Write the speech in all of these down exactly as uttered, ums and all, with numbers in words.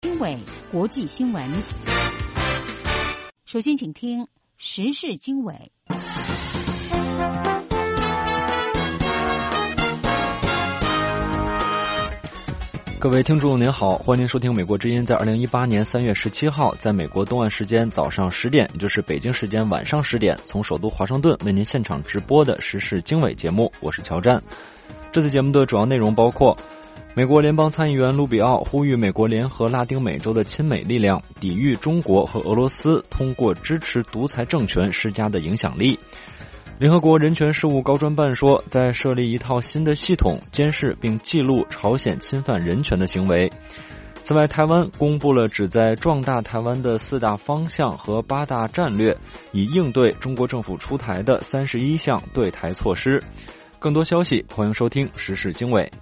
经纬国际新闻，首先请听时事经纬。 各位听众您好，欢迎收听美国之音在二零一八年三月十七号在美国东岸时间早上十点，也就是北京时间晚上十点，从首都华盛顿为您现场直播的时事经纬节目，我是乔战。这次节目的主要内容包括：美国联邦参议员卢比奥呼吁美国联合拉丁美洲的亲美力量，抵御中国和俄罗斯通过支持独裁政权施加的影响力。联合国人权事务高专办说，在设立一套新的系统，监视并记录朝鲜侵犯人权的行为。此外，台湾公布了旨在壮大台湾的四大方向和八大战略，以应对中国政府出台的三十一项对台措施。更多消息，欢迎收听时事经纬。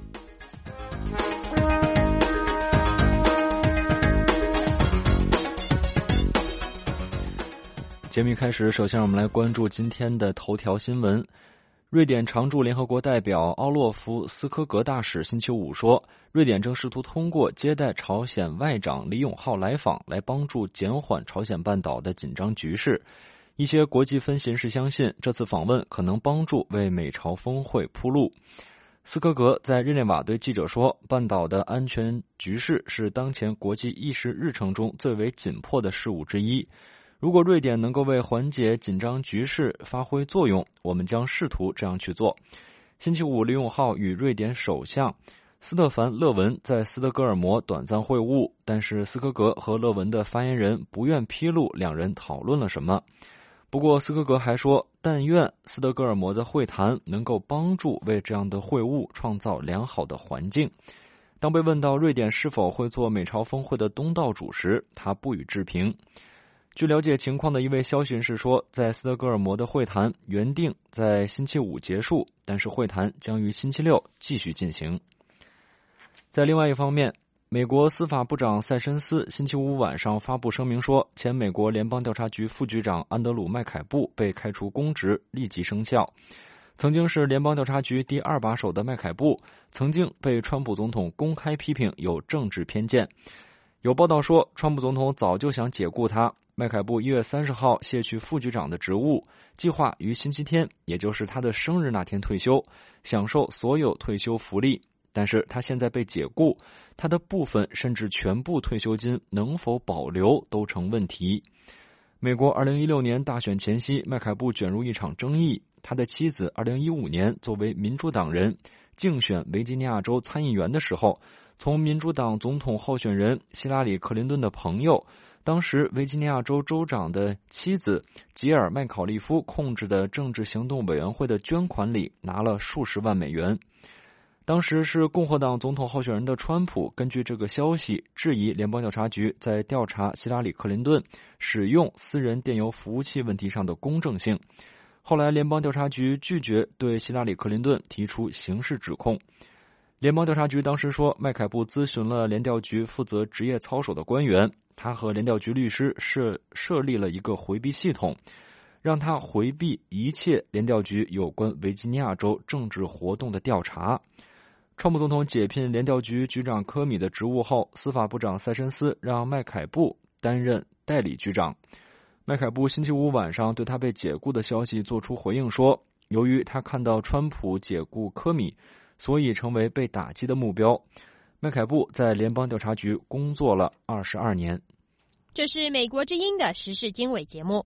节目一开始，首先让我们来关注今天的头条新闻。瑞典常驻联合国代表奥洛夫·斯科格大使星期五说，瑞典正试图通过接待朝鲜外长李永浩来访，来帮助减缓朝鲜半岛的紧张局势。一些国际分析人士相信，这次访问可能帮助为美朝峰会铺路。斯科格在日内瓦对记者说，半岛的安全局势是当前国际议事日程中最为紧迫的事务之一。如果瑞典能够为缓解紧张局势发挥作用，我们将试图这样去做。星期五，李永浩与瑞典首相斯特凡·勒文在斯德哥尔摩短暂会晤，但是斯科格和勒文的发言人不愿披露两人讨论了什么。不过斯科格还说，但愿斯德哥尔摩的会谈能够帮助为这样的会晤创造良好的环境。当被问到瑞典是否会做美朝峰会的东道主时，他不予置评。据了解情况的一位消息人士说，在斯德哥尔摩的会谈原定在星期五结束，但是会谈将于星期六继续进行。在另外一方面，美国司法部长塞申斯星期五晚上发布声明说，前美国联邦调查局副局长安德鲁·麦凯布被开除公职，立即生效。曾经是联邦调查局第二把手的麦凯布，曾经被川普总统公开批评有政治偏见。有报道说，川普总统早就想解雇他。麦凯布一月三十号卸去副局长的职务，计划于星期天，也就是他的生日那天退休，享受所有退休福利。但是他现在被解雇，他的部分甚至全部退休金能否保留都成问题。美国二零一六年大选前夕，麦凯布卷入一场争议。他的妻子二零一五年作为民主党人竞选维吉尼亚州参议员的时候，从民主党总统候选人希拉里·克林顿的朋友，当时维吉尼亚州州长的妻子吉尔·麦考利夫控制的政治行动委员会的捐款里拿了数十万美元。当时是共和党总统候选人的川普根据这个消息质疑联邦调查局在调查希拉里·克林顿使用私人电邮服务器问题上的公正性。后来联邦调查局拒绝对希拉里·克林顿提出刑事指控。联邦调查局当时说，麦凯布咨询了联调局负责职业操守的官员，他和联调局律师设设立了一个回避系统，让他回避一切联调局有关维吉尼亚州政治活动的调查。川普总统解聘联调局局长科米的职务后，司法部长塞申斯让麦凯布担任代理局长。麦凯布星期五晚上对他被解雇的消息做出回应说，由于他看到川普解雇科米，所以成为被打击的目标。麦凯布在联邦调查局工作了二十二年。 这是美国之音的时事经纬节目。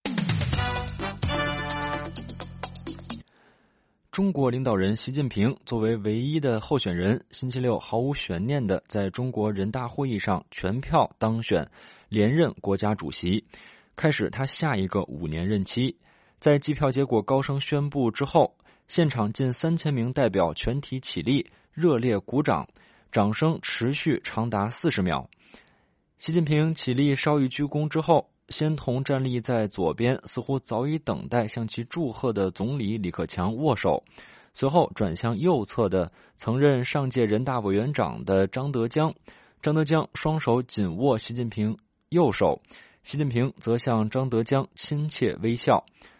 中国领导人习近平作为唯一的候选人，星期六毫无悬念地在中国人大会议上全票当选，连任国家主席，开始他下一个五年任期。在计票结果高声宣布之后，现场近三千名代表全体起立，热烈鼓掌，掌声持续长达四十秒。习近平起立稍一鞠躬之后，先同站立在左边似乎早已等待向其祝贺的总理李克强握手，随后转向右侧的曾任上届人大委员长的张德江，张德江双手紧握习近平右手，习近平则向张德江亲切微笑。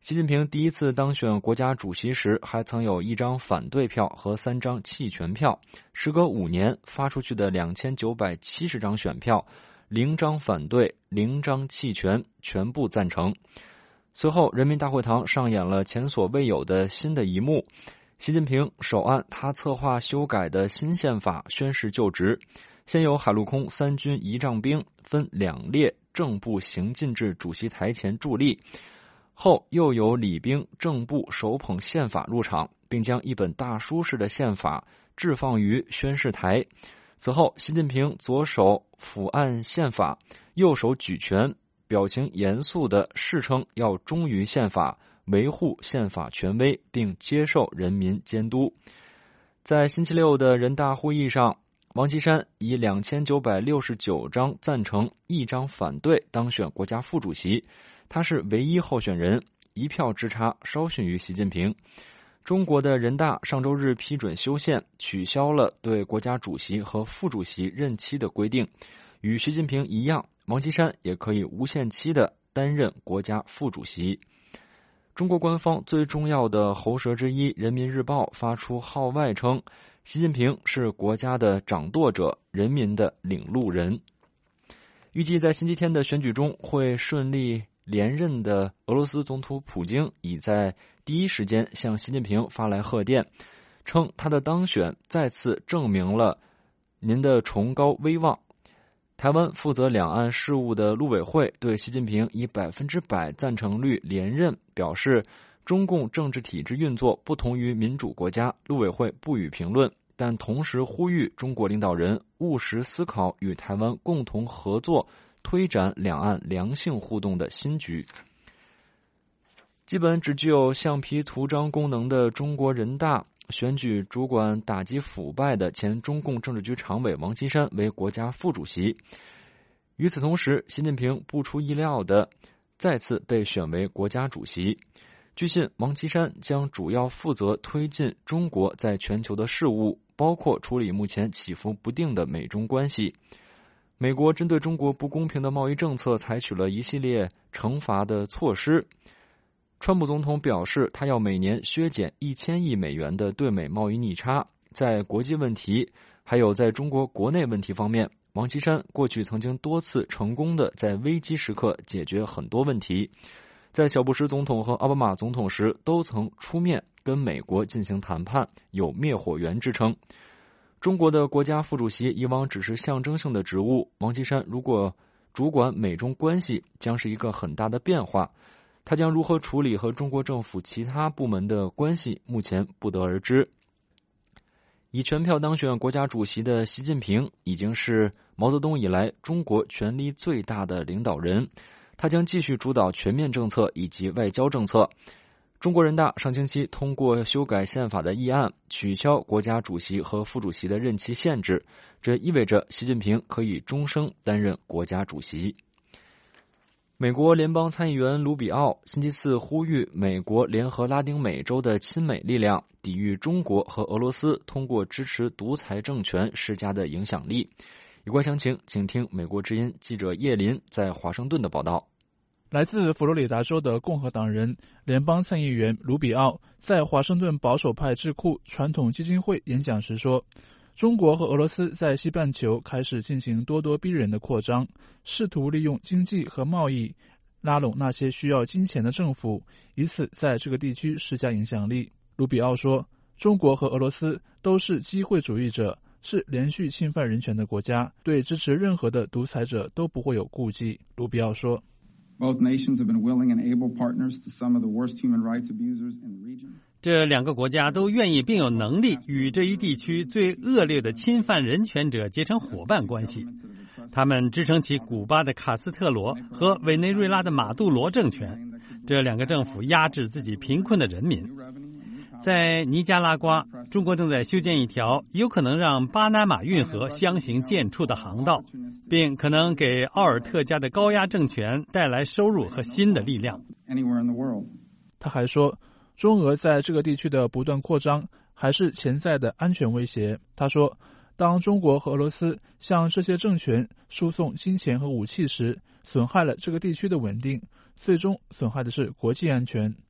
习近平第一次当选国家主席时，还曾有一张反对票和三张弃权票。时隔五年，发出去的两千九百七十张选票，零张反对，零张弃权，全部赞成。随后，人民大会堂上演了前所未有的新的一幕。习近平首按他策划修改的新宪法宣誓就职，先由海陆空三军仪仗兵分两列正步行进至主席台前助力，后又由礼兵正步手捧宪法入场，并将一本大书式的宪法置放于宣誓台。此后，习近平左手抚按宪法，右手举拳，表情严肃地誓称要忠于宪法，维护宪法权威，并接受人民监督。在星期六的人大会议上，王岐山以两千九百六十九张赞成，一张反对当选国家副主席，他是唯一候选人，一票之差，稍逊于习近平。中国的人大上周日批准修宪，取消了对国家主席和副主席任期的规定，与习近平一样，王岐山也可以无限期地担任国家副主席。中国官方最重要的喉舌之一《人民日报》发出号外称，习近平是国家的掌舵者，人民的领路人。预计在星期天的选举中会顺利连任的俄罗斯总统普京已在第一时间向习近平发来贺电，称他的当选再次证明了您的崇高威望。台湾负责两岸事务的陆委会对习近平以百分之百赞成率连任表示，中共政治体制运作不同于民主国家，陆委会不予评论，但同时呼吁中国领导人务实思考与台湾共同合作，推展两岸良性互动的新局。基本只具有橡皮图章功能的中国人大选举主管打击腐败的前中共政治局常委王岐山为国家副主席。与此同时，习近平不出意料的再次被选为国家主席。据信，王岐山将主要负责推进中国在全球的事务，包括处理目前起伏不定的美中关系。美国针对中国不公平的贸易政策采取了一系列惩罚的措施。川普总统表示，他要每年削减一千亿美元的对美贸易逆差。在国际问题还有在中国国内问题方面，王岐山过去曾经多次成功的在危机时刻解决很多问题。在小布什总统和奥巴马总统时，都曾出面跟美国进行谈判，有灭火员之称。中国的国家副主席以往只是象征性的职务，王岐山如果主管美中关系，将是一个很大的变化。他将如何处理和中国政府其他部门的关系，目前不得而知。以全票当选国家主席的习近平已经是毛泽东以来中国权力最大的领导人，他将继续主导全面政策以及外交政策。中国人大上星期通过修改宪法的议案，取消国家主席和副主席的任期限制，这意味着习近平可以终生担任国家主席。美国联邦参议员卢比奥星期四呼吁美国联合拉丁美洲的亲美力量，抵御中国和俄罗斯通过支持独裁政权施加的影响力。有关详情，请听美国之音记者叶林在华盛顿的报道。 来自佛罗里达州的共和党人联邦参议员卢比奥在华盛顿保守派智库传统基金会演讲时说，中国和俄罗斯在西半球开始进行咄咄逼人的扩张，试图利用经济和贸易拉拢那些需要金钱的政府，以此在这个地区施加影响力。卢比奥说，中国和俄罗斯都是机会主义者，是连续侵犯人权的国家，对支持任何的独裁者都不会有顾忌。卢比奥说， Both nations have been willing and able partners to some of the worst human rights abusers in the region. 这两个国家都愿意并有能力与这一地区最恶劣的侵犯人权者结成伙伴关系。他们支撑起古巴的卡斯特罗和委内瑞拉的马杜罗政权，这两个政府压制自己贫困的人民。在尼加拉瓜，中国正在修建一条有可能让巴拿马运河相行渐处的航道，并可能给奥尔特加的高压政权带来收入和新的力量。 他还说，中俄在这个地区的不断扩张还是潜在的安全威胁。他说，当中国和俄罗斯向这些政权输送金钱和武器时，损害了这个地区的稳定，最终损害的是国际安全。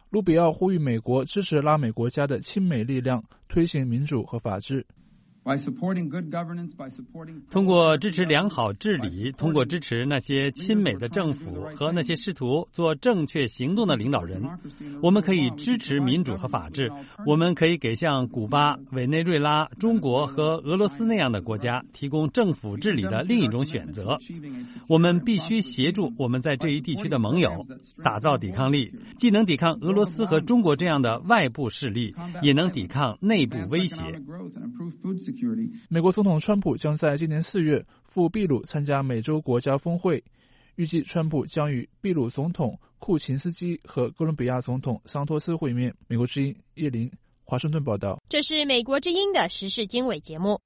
卢比奥呼吁美国支持拉美国家的亲美力量，推行民主和法治。 通过支持良好治理，通过支持那些亲美的政府和那些试图做正确行动的领导人，我们可以支持民主和法治。我们可以给像古巴、委内瑞拉、中国和俄罗斯那样的国家提供政府治理的另一种选择。我们必须协助我们在这一地区的盟友打造抵抗力，既能抵抗俄罗斯和中国这样的外部势力，也能抵抗内部威胁。 美国总统川普将在今年四月赴秘鲁参加美洲国家峰会，预计川普将与秘鲁总统库琴斯基和哥伦比亚总统桑托斯会面。美国之音叶林华盛顿报道。 这是美国之音的时事经纬节目。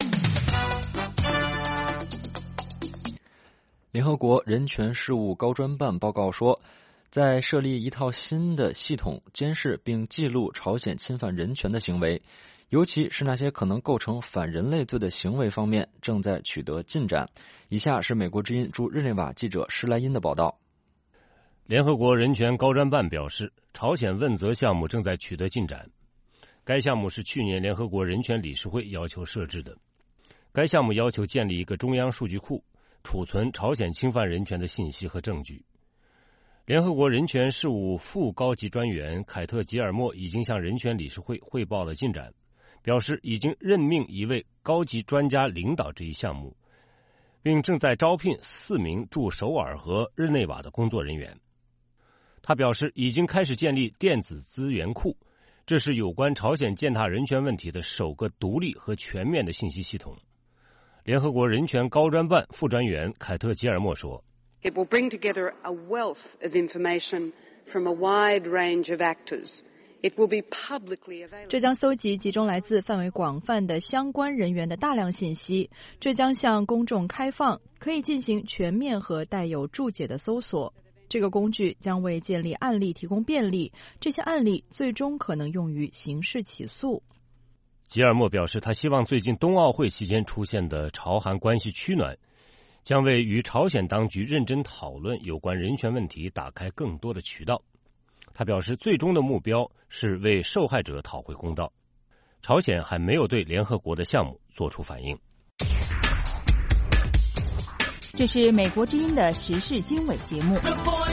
联合国人权事务高专办报告说，在设立一套新的系统监视并记录朝鲜侵犯人权的行为，尤其是那些可能构成反人类罪的行为方面正在取得进展。以下是美国之音驻日内瓦记者施莱因的报道。 联合国人权高专办表示，朝鲜问责项目正在取得进展。该项目是去年联合国人权理事会要求设置的。该项目要求建立一个中央数据库，储存朝鲜侵犯人权的信息和证据。联合国人权事务副高级专员凯特·吉尔默已经向人权理事会汇报了进展，表示已经任命一位高级专家领导这一项目，并正在招聘四名驻首尔和日内瓦的工作人员。他表示已经开始建立电子资源库，这是有关朝鲜践踏人权问题的首个独立和全面的信息系统。联合国人权高专办副专员凯特·吉尔默说， It will bring together a wealth of information from a wide range of actors. 这将搜集集中来自范围广泛的相关人员的大量信息，这将向公众开放，可以进行全面和带有注解的搜索。这个工具将为建立案例提供便利，这些案例最终可能用于刑事起诉。 吉尔默表示，他希望最近冬奥会期间出现的朝韩关系趋暖，将为与朝鲜当局认真讨论有关人权问题打开更多的渠道。他表示，最终的目标是为受害者讨回公道。朝鲜还没有对联合国的项目做出反应。 这是美国之音的时事经纬节目。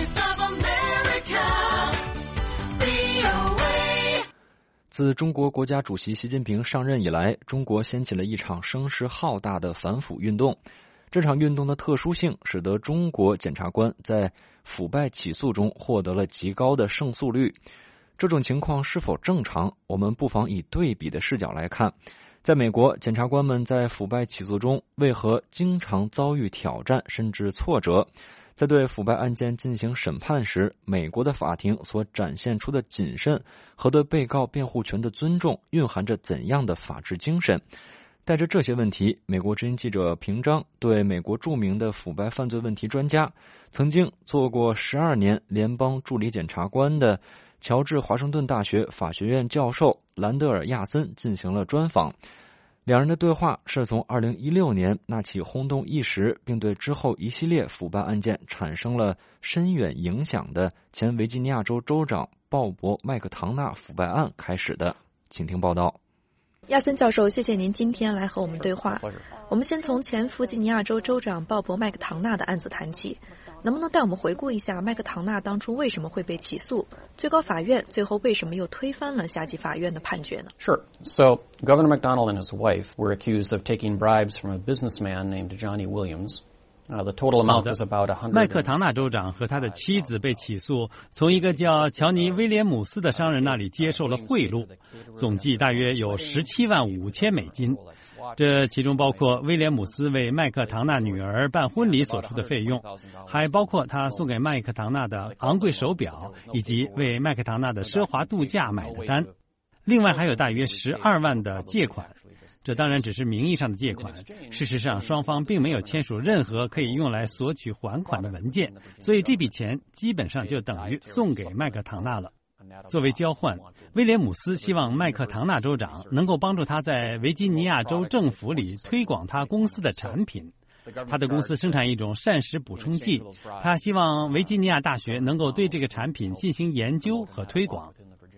自中国国家主席习近平上任以来，中国掀起了一场声势浩大的反腐运动。这场运动的特殊性使得中国检察官在腐败起诉中获得了极高的胜诉率。这种情况是否正常？我们不妨以对比的视角来看。在美国，检察官们在腐败起诉中为何经常遭遇挑战甚至挫折？在对腐败案件进行审判时，美国的法庭所展现出的谨慎和对被告辩护权的尊重蕴含着怎样的法治精神？带着这些问题，美国之音记者平章对美国著名的腐败犯罪问题专家、曾经做过十二年联邦助理检察官的乔治华盛顿大学法学院教授兰德尔·亚森进行了专访。两人的对话是从二零一六年那起轰动一时并对之后一系列腐败案件产生了深远影响的前维吉尼亚州州长鲍勃·麦克唐纳腐败案开始的。请听报道。 亚森教授，谢谢您今天来和我们对话。我们先从前弗吉尼亚州州长鲍勃·麦克唐纳的案子谈起，能不能带我们回顾一下麦克唐纳当初为什么会被起诉？最高法院最后为什么又推翻了下级法院的判决呢？ Sure. So, Governor McDonnell and his wife were accused of taking bribes from a businessman named Johnny Williams.Uh, the total amount was about one hundred. 麦克唐纳州长和他的妻子被起诉，从一个叫乔尼·威廉姆斯的商人那里接受了贿赂，总计大约有十七万五千美金。这其中包括威廉姆斯为麦克唐纳女儿办婚礼所出的费用，还包括他送给麦克唐纳的昂贵手表，以及为麦克唐纳的奢华度假买的单。另外还有大约十二万的借款。这当然只是名义上的借款，事实上双方并没有签署任何可以用来索取还款的文件，所以这笔钱基本上就等于送给麦克唐纳了。作为交换，威廉姆斯希望麦克唐纳州长能够帮助他在维吉尼亚州政府里推广他公司的产品。他的公司生产一种膳食补充剂，他希望维吉尼亚大学能够对这个产品进行研究和推广。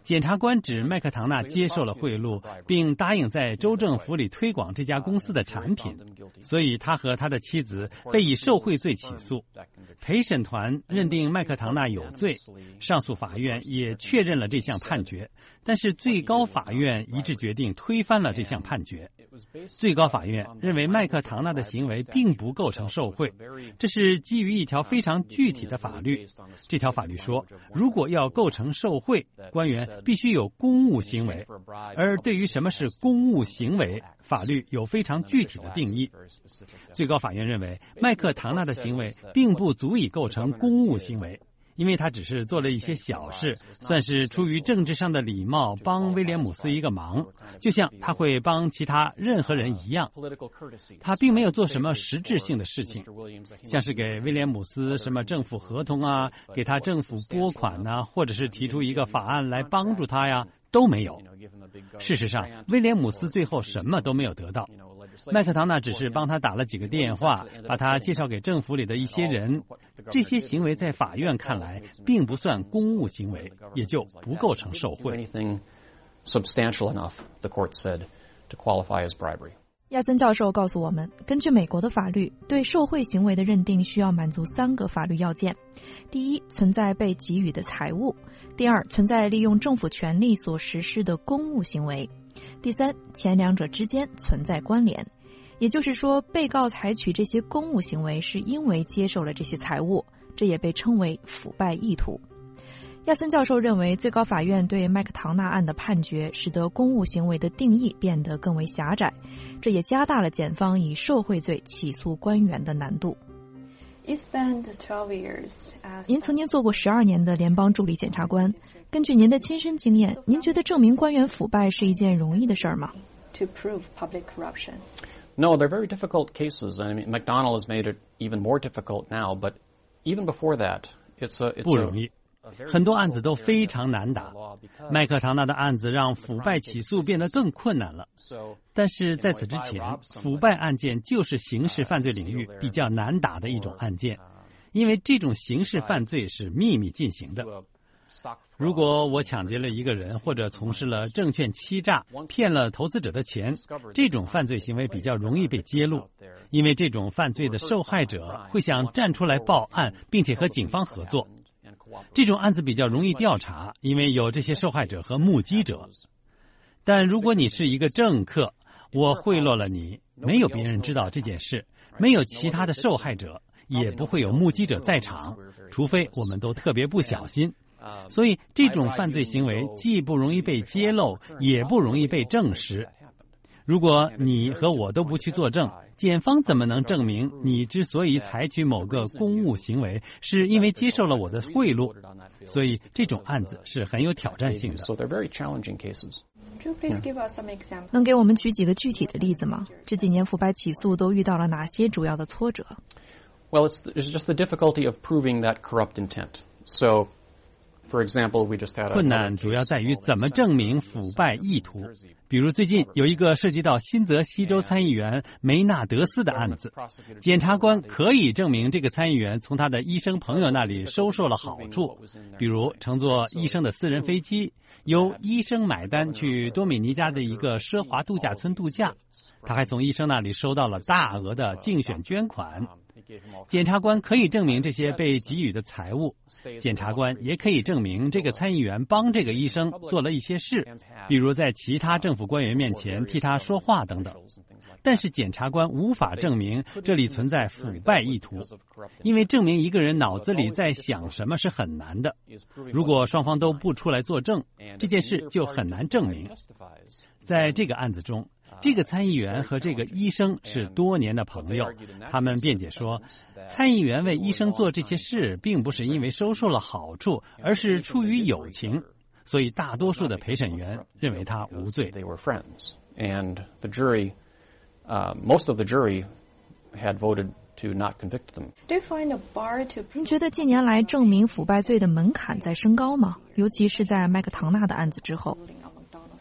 检察官指麦克唐纳接受了贿赂，并答应在州政府里推广这家公司的产品，所以他和他的妻子被以受贿罪起诉。陪审团认定麦克唐纳有罪，上诉法院也确认了这项判决，但是最高法院一致决定推翻了这项判决。最高法院认为麦克唐纳的行为并不构成受贿，这是基于一条非常具体的法律。这条法律说，如果要构成受贿，官员必须有公务行为，而对于什么是公务行为，法律有非常具体的定义。最高法院认为麦克唐纳的行为并不足以构成公务行为，因为他只是做了一些小事，算是出于政治上的礼貌帮威廉姆斯一个忙，就像他会帮其他任何人一样。他并没有做什么实质性的事情，像是给威廉姆斯什么政府合同啊，给他政府拨款啊，或者是提出一个法案来帮助他呀，都没有。事实上，威廉姆斯最后什么都没有得到。麦克唐纳只是帮他打了几个电话，把他介绍给政府里的一些人，这些行为在法院看来并不算公务行为，也就不构成受贿。 亚森教授告诉我们，根据美国的法律，对受贿行为的认定需要满足三个法律要件：第一，存在被给予的财物；第二，存在利用政府权力所实施的公务行为；第三，前两者之间存在关联。也就是说，被告采取这些公务行为是因为接受了这些财物，这也被称为腐败意图。亚森教授认为，最高法院对麦克唐纳案的判决使得公务行为的定义变得更为狭窄，这也加大了检方以受贿罪起诉官员的难度。您曾经做过十二年的联邦助理检察官，根据您的亲身经验，您觉得证明官员腐败是一件容易的事儿吗？ To prove public corruption. No, they're very difficult cases. I mean, McDonnell has made it even more difficult now, but even before that, it's a... It's 不容易。很多案子都非常难打，麦克唐纳的案子让腐败起诉变得更困难了。但是在此之前，腐败案件就是刑事犯罪领域比较难打的一种案件，因为这种刑事犯罪是秘密进行的。如果我抢劫了一个人，或者从事了证券欺诈，骗了投资者的钱，这种犯罪行为比较容易被揭露，因为这种犯罪的受害者会想站出来报案，并且和警方合作。这种案子比较容易调查，因为有这些受害者和目击者。但如果你是一个政客，我贿赂了你，没有别人知道这件事，没有其他的受害者，也不会有目击者在场，除非我们都特别不小心。所以这种犯罪行为既不容易被揭露，也不容易被证实。如果你和我都不去作证，检方怎么能证明你之所以采取某个公务行为，是因为接受了我的贿赂？所以这种案子是很有挑战性的。 能给我们举几个具体的例子吗？这几年腐败起诉都遇到了哪些主要的挫折？ Well, it's, it's just the difficulty of proving that corrupt intent. So, for example, we just had a... 困难主要在于怎么证明腐败意图。比如最近有一个涉及到新泽西州参议员梅纳德斯的案子，检察官可以证明这个参议员从他的医生朋友那里收受了好处，比如乘坐医生的私人飞机，由医生买单去多米尼加的一个奢华度假村度假，他还从医生那里收到了大额的竞选捐款。检察官可以证明这些被给予的财物，检察官也可以证明这个参议员帮这个医生做了一些事，比如在其他政府官员面前替他说话等等。但是检察官无法证明这里存在腐败意图，因为证明一个人脑子里在想什么是很难的。如果双方都不出来作证，这件事就很难证明。在这个案子中，这个参议员和这个医生是多年的朋友，他们辩解说，参议员为医生做这些事并不是因为收受了好处，而是出于友情，所以大多数的陪审员认为他无罪。 And the jury, uh, most of the jury had voted to not convict them. 您觉得近年来证明腐败罪的门槛在升高吗？尤其是在麦克唐纳的案子之后。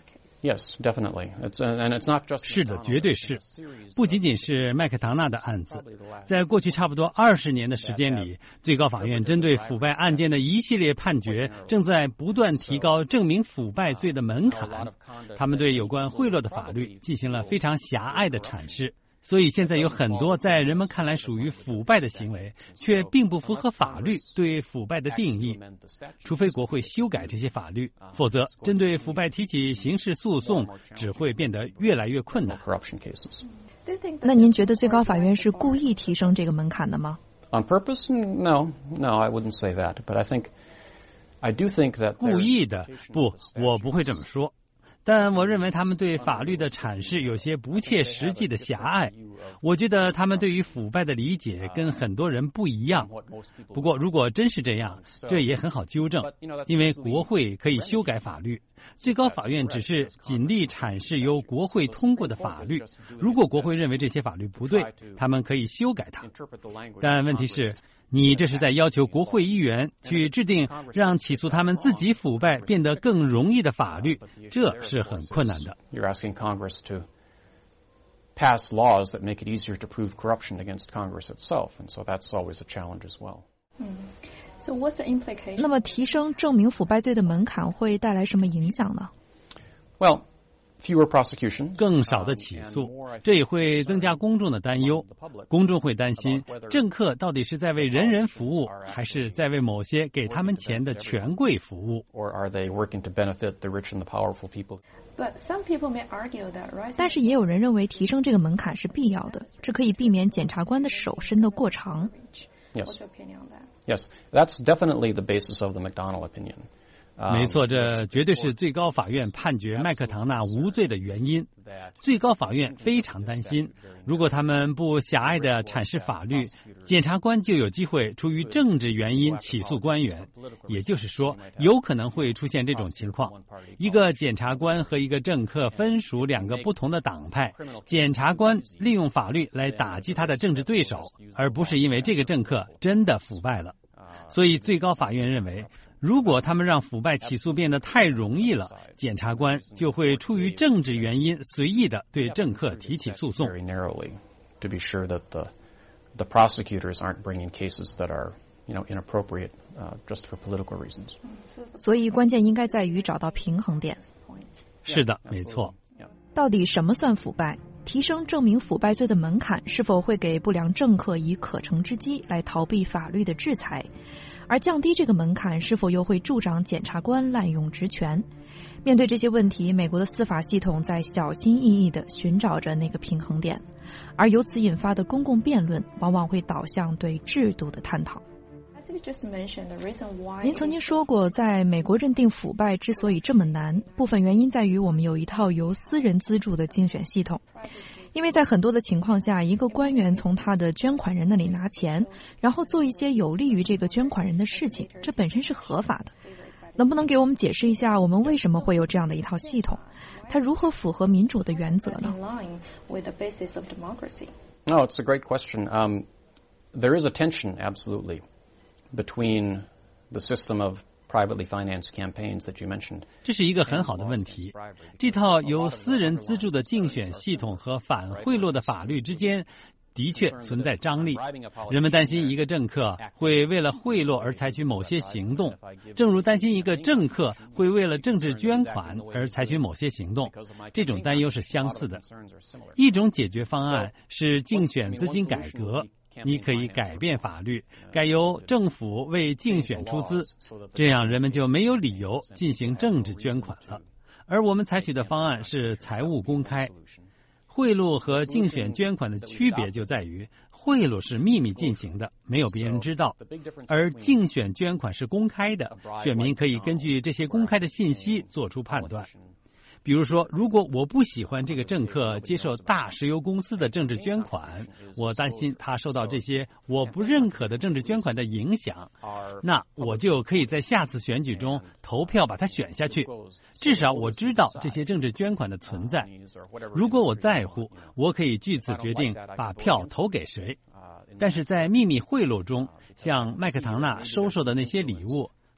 Yes, definitely. It's, and it's not just 是的，绝对是。不仅仅是麦克唐纳的案子，在过去差不多二十年的时间里，最高法院针对腐败案件的一系列判决正在不断提高证明腐败罪的门槛。他们对有关贿赂的法律进行了非常狭隘的阐释。所以现在有很多在人们看来属于腐败的行为，却并不符合法律对腐败的定义。除非国会修改这些法律，否则针对腐败提起刑事诉讼只会变得越来越困难。 那您觉得最高法院是故意提升这个门槛的吗？ On purpose? No, no, I wouldn't say that. But I think, I do think that 故意的，不，我不会这么说。但我认为他们对法律的阐释有些不切实际的狭隘。我觉得他们对于腐败的理解跟很多人不一样。不过如果真是这样，这也很好纠正，因为国会可以修改法律，最高法院只是尽力阐释由国会通过的法律。如果国会认为这些法律不对，他们可以修改它。但问题是，你这是在要求国会议员去制定让起诉他们自己腐败变得更容易的法律，这是很困难的。 You're asking Congress to pass laws that make it easier to prove corruption against Congress itself, and so that's always a challenge as well. So what's the implication? 那么提升证明腐败罪的门槛会带来什么影响呢？ Well, fewer prosecutions, 更少的起诉，这也会增加公众的担忧。公众会担心，政客到底是在为人人服务，还是在为某些给他们钱的权贵服务？ or are they working to benefit the rich and the powerful people? But some people may argue that, 但是也有人认为提升这个门槛是必要的，这可以避免检察官的手伸得过长。 Yes. Yes, that's definitely the basis of the McDonnell opinion. 没错，这绝对是最高法院判决麦克唐纳无罪的原因。最高法院非常担心，如果他们不狭隘地阐释法律，检察官就有机会出于政治原因起诉官员。也就是说，有可能会出现这种情况：一个检察官和一个政客分属两个不同的党派，检察官利用法律来打击他的政治对手，而不是因为这个政客真的腐败了。所以最高法院认为，如果他们让腐败起诉变得太容易了，检察官就会出于政治原因随意地对政客提起诉讼。 To be sure that the the prosecutors aren't bringing cases that are, you know, inappropriate uh, just for political reasons. 所以关键应该在于找到平衡点。 是的，没错。 到底什么算腐败？提升证明腐败罪的门槛是否会给不良政客以可乘之机来逃避法律的制裁？而降低这个门槛是否又会助长检察官滥用职权？面对这些问题，美国的司法系统在小心翼翼地寻找着那个平衡点，而由此引发的公共辩论往往会导向对制度的探讨。您曾经说过，在美国认定腐败之所以这么难，部分原因在于我们有一套由私人资助的竞选系统。因为在很多的情况下，一个官员从他的捐款人那里拿钱，然后做一些有利于这个捐款人的事情，这本身是合法的。能不能给我们解释一下，我们为什么会有这样的一套系统？它如何符合民主的原则呢？ No, it's a great question. Um, there is a tension, absolutely, between the system of privately financed campaigns that you mentioned. 这是一个很好的问题。这套由私人资助的竞选系统和反贿赂的法律之间的确存在张力。人们担心一个政客会为了贿赂而采取某些行动，正如担心一个政客会为了政治捐款而采取某些行动。这种担忧是相似的。一种解决方案是竞选资金改革。你可以改变法律，改由政府为竞选出资，这样人们就没有理由进行政治捐款了。而我们采取的方案是财务公开。贿赂和竞选捐款的区别就在于，贿赂是秘密进行的，没有别人知道，而竞选捐款是公开的，选民可以根据这些公开的信息做出判断。比如说，如果我不喜欢这个政客接受大石油公司的政治捐款，我担心他受到这些我不认可的政治捐款的影响，那我就可以在下次选举中投票把他选下去。至少我知道这些政治捐款的存在。如果我在乎，我可以据此决定把票投给谁。但是在秘密贿赂中，像麦克唐纳收受的那些礼物，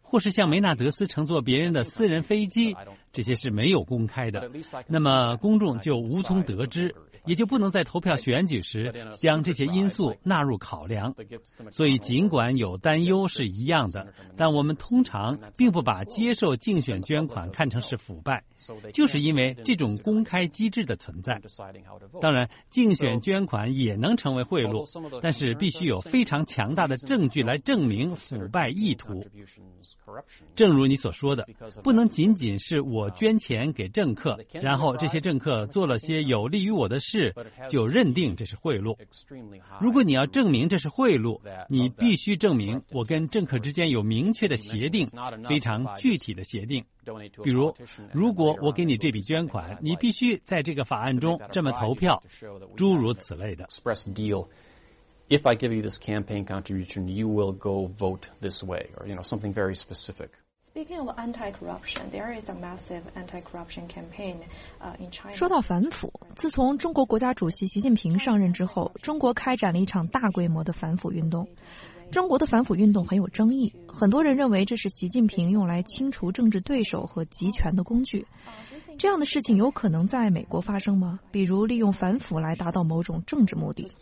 或是向梅纳德斯乘坐别人的私人飞机，这些是没有公开的，那么公众就无从得知，也就不能在投票选举时将这些因素纳入考量。所以尽管有担忧是一样的，但我们通常并不把接受竞选捐款看成是腐败，就是因为这种公开机制的存在。当然，竞选捐款也能成为贿赂，但是必须有非常强大的证据来证明腐败意图。正如你所说的，不能仅仅是我捐钱给政客，然后这些政客做了些有利于我的事，就认定这是贿赂。如果你要证明这是贿赂，你必须证明我跟政客之间有明确的协定，非常具体的协定。比如，如果我给你这笔捐款，你必须在这个法案中这么投票，诸如此类的。 If I give you this campaign contribution, you will go vote this way, or, you know, something very specific. Speaking of anti-corruption, there is a massive anti-corruption campaign in China. 说到反腐，自从中国国家主席习近平上任之后，中国开展了一场大规模的反腐运动。中国的反腐运动很有争议，很多人认为这是习近平用来清除政治对手和集权的工具。这样的事情有可能在美国发生吗？比如利用反腐来达到某种政治目的。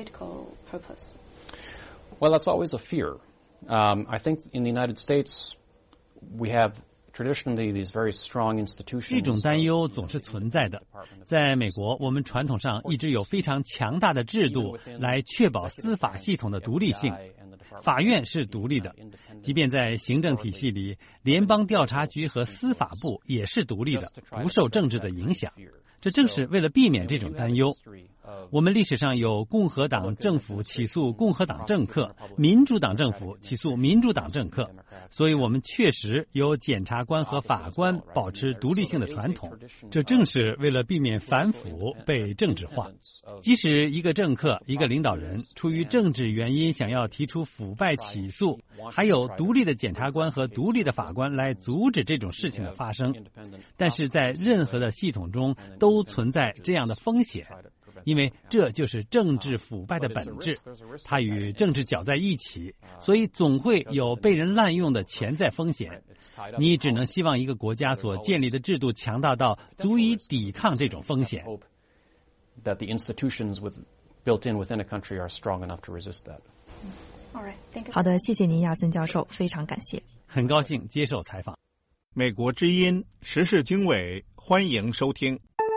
Well, that's always a fear. Um, I think in the United States, we have traditionally these very strong institutions. 这种担忧总是存在的。在美国，我们传统上一直有非常强大的制度来确保司法系统的独立性。法院是独立的，即便在行政体系里，联邦调查局和司法部也是独立的，不受政治的影响。这正是为了避免这种担忧。我们历史上有共和党政府起诉共和党政客，民主党政府起诉民主党政客，所以我们确实有检察官和法官保持独立性的传统。这正是为了避免反腐被政治化。即使一个政客、一个领导人出于政治原因想要提出腐败起诉，还有独立的检察官和独立的法官来阻止这种事情的发生。但是在任何的系统中都存在这样的风险，因为这就是政治腐败的本质，它与政治搅在一起，所以总会有被人滥用的潜在风险。你只能希望一个国家所建立的制度强大到足以抵抗这种风险。 That the institutions with, built in within a country are strong enough to resist that. 好的，谢谢您，亚森教授，非常感谢。 很高兴接受采访。 美国之音时事经纬，欢迎收听。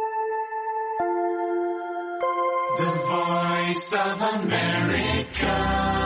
The Voice of America.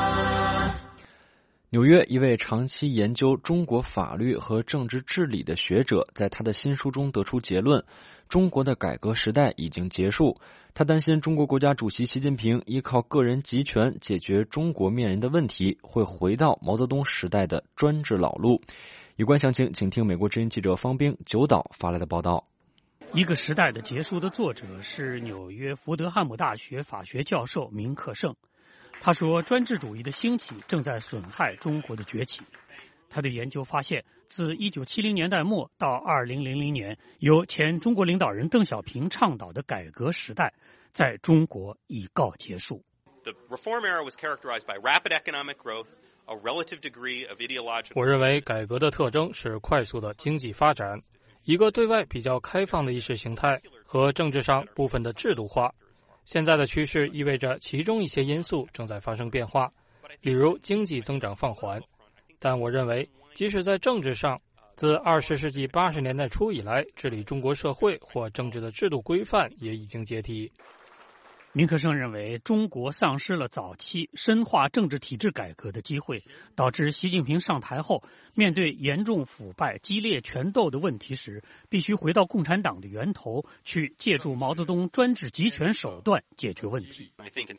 纽约一位长期研究中国法律和政治治理的学者，在他的新书中得出结论：中国的改革时代已经结束。他担心中国国家主席习近平依靠个人集权解决中国面临的问题，会回到毛泽东时代的专制老路。有关详情，请听美国之音记者方冰九岛发来的报道。 一个时代的结束的作者是纽约福德汉姆大学法学教授明克胜。他说，专制主义的兴起正在损害中国的崛起。他的研究发现，自一九七零年代末到二零零零年，由前中国领导人邓小平倡导的改革时代，在中国已告结束。 The reform era was characterized by rapid economic growth, a relative degree of ideological. 我认为改革的特征是快速的经济发展，一个对外比较开放的意识形态和政治上部分的制度化。现在的趋势意味着其中一些因素正在发生变化，比如经济增长放缓。但我认为，即使在政治上，自二十世纪八十年代初以来，治理中国社会或政治的制度规范也已经解体。 明克胜认为，中国丧失了早期深化政治体制改革的机会，导致习近平上台后，面对严重腐败、激烈权斗的问题时，必须回到共产党的源头，去借助毛泽东专制集权手段解决问题。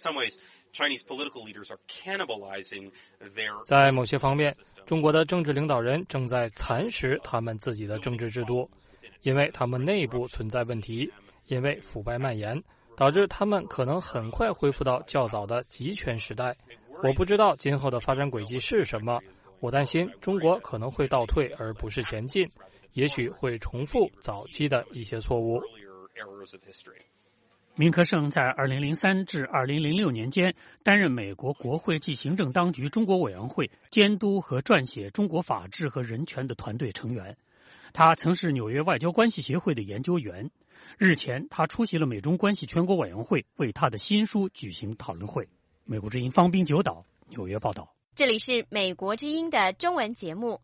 在某些方面，中国的政治领导人正在蚕食他们自己的政治制度，因为他们内部存在问题，因为腐败蔓延，导致他们可能很快恢复到较早的集权时代。我不知道今后的发展轨迹是什么，我担心中国可能会倒退而不是前进，也许会重复早期的一些错误。 明克盛在二零零三至二零零六年间担任美国国会暨行政当局中国委员会监督和撰写中国法治和人权的团队成员。他曾是纽约外交关系协会的研究员。日前，他出席了美中关系全国委员会为他的新书举行讨论会。美国之音方滨九岛纽约报道。 这里是美国之音的中文节目。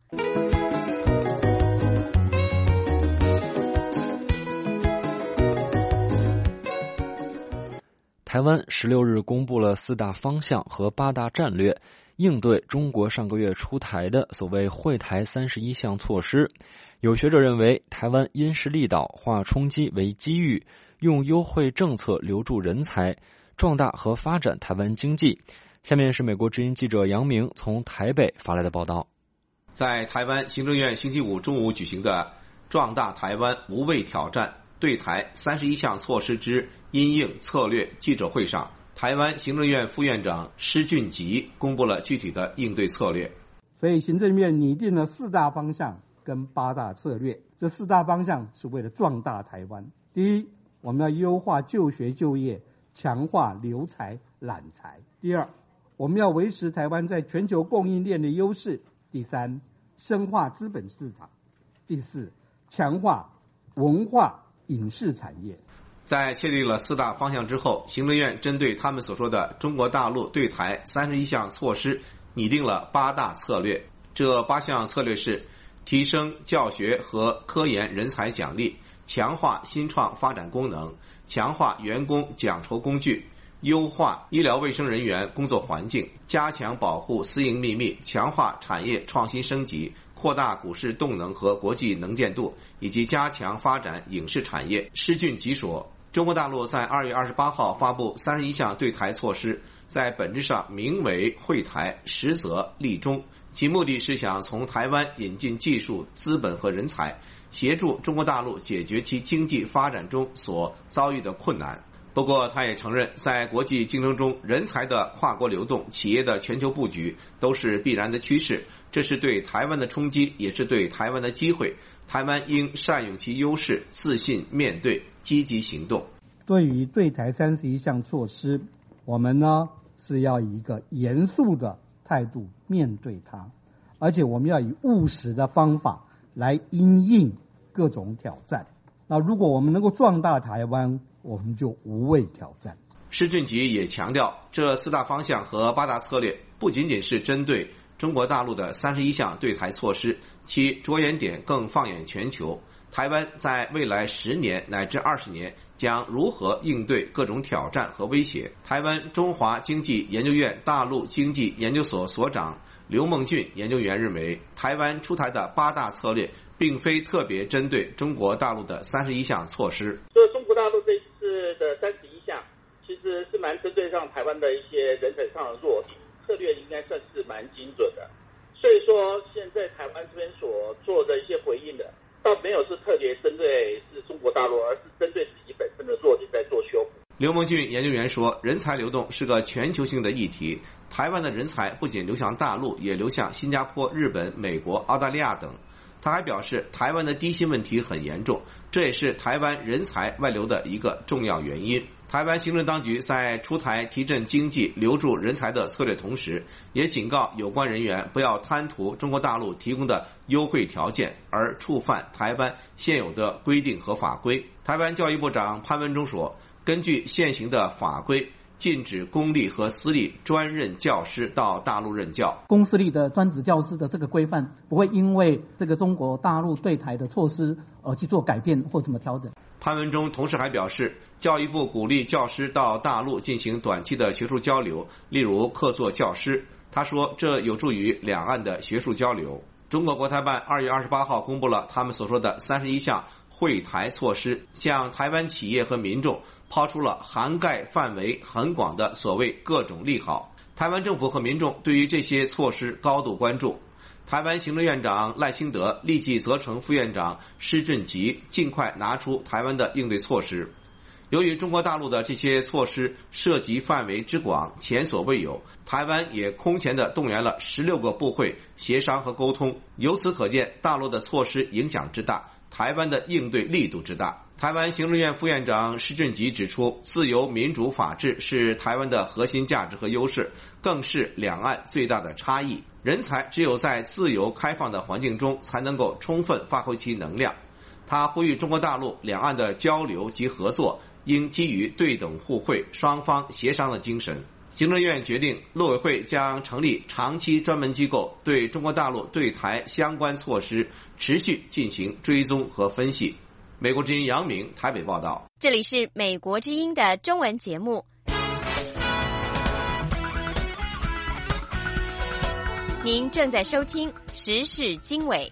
台湾十六日公布了四大方向和八大战略，应对中国上个月出台的所谓惠台三十一项措施。有学者认为，台湾因势利导，化冲击为机遇，用优惠政策留住人才，壮大和发展台湾经济。下面是美国之音记者杨明从台北发来的报道。 在台湾行政院星期五中午举行的壮大台湾无畏挑战对台三十一项措施之因应策略记者会上，台湾行政院副院长施俊吉公布了具体的应对策略。 所以行政院拟定了四大方向跟八大策略，这四大方向是为了壮大台湾。第一，我们要优化就学就业，强化留才揽才。第二，我们要维持台湾在全球供应链的优势。第三，深化资本市场。第四，强化文化影视产业。 在确立了四大方向之后，行政院针对他们所说的中国大陆对台三十一项措施拟定了八大策略。这八项策略是：提升教学和科研人才奖励，强化新创发展功能，强化员工奖酬工具，优化医疗卫生人员工作环境，加强保护私营秘密，强化产业创新升级，扩大股市动能和国际能见度，以及加强发展影视产业。施俊吉说，中国大陆在二月二十八号发布三十一项对台措施，在本质上名为惠台，实则利中，其目的是想从台湾引进技术、资本和人才，协助中国大陆解决其经济发展中所遭遇的困难。不过他也承认，在国际竞争中，人才的跨国流动、企业的全球布局都是必然的趋势，这是对台湾的冲击，也是对台湾的机会。台湾应善用其优势，自信面对，积极行动。 对于对台三十一项措施，我们呢是要以一个严肃的态度面对它，而且我们要以务实的方法来因应各种挑战。那如果我们能够壮大台湾，我们就无畏挑战。 施俊吉也强调，这四大方向和八大策略不仅仅是针对中国大陆的三十一项对台措施，其着眼点更放眼全球。台湾在未来十年乃至二十年将如何应对各种挑战和威胁？台湾中华经济研究院大陆经济研究所所长刘梦俊研究员认为，台湾出台的八大策略并非特别针对中国大陆的三十一项措施。 所以中国大陆这一次的三十一项其实是蛮针对上台湾的一些人才上的弱点，策略应该算是蛮精准的。所以说现在台湾这边所做的一些回应的，倒没有是特别针对是中国大陆，而是针对自己本身的弱点在做修补。 刘梦俊研究员说，人才流动是个全球性的议题，台湾的人才不仅流向大陆，也流向新加坡、日本、美国、澳大利亚等。他还表示，台湾的低薪问题很严重，这也是台湾人才外流的一个重要原因。台湾行政当局在出台提振经济、留住人才的策略同时，也警告有关人员不要贪图中国大陆提供的优惠条件而触犯台湾现有的规定和法规。台湾教育部长潘文忠说，根据现行的法规，禁止公立和私立专任教师到大陆任教。 公私立的专职教师的这个规范不会因为这个中国大陆对台的措施而去做改变或怎么调整。 潘文忠同时还表示，教育部鼓励教师到大陆进行短期的学术交流，例如客座教师。他说，这有助于两岸的学术交流。中国国台办二月二十八号公布了他们所说的三十一项惠台措施，向台湾企业和民众抛出了涵盖范围很广的所谓各种利好。台湾政府和民众对于这些措施高度关注。台湾行政院长赖清德立即责成副院长施俊吉尽快拿出台湾的应对措施。由于中国大陆的这些措施涉及范围之广，前所未有，台湾也空前地动员了十六个部会协商和沟通。由此可见，大陆的措施影响之大，台湾的应对力度之大。 台湾行政院副院长施俊吉指出，自由、民主、法治是台湾的核心价值和优势，更是两岸最大的差异。人才只有在自由开放的环境中才能够充分发挥其能量。他呼吁中国大陆两岸的交流及合作应基于对等互惠、双方协商的精神。行政院决定，陆委会将成立长期专门机构，对中国大陆对台相关措施持续进行追踪和分析。美国之音杨明台北报道。 这里是美国之音的中文节目。您正在收听时事经纬。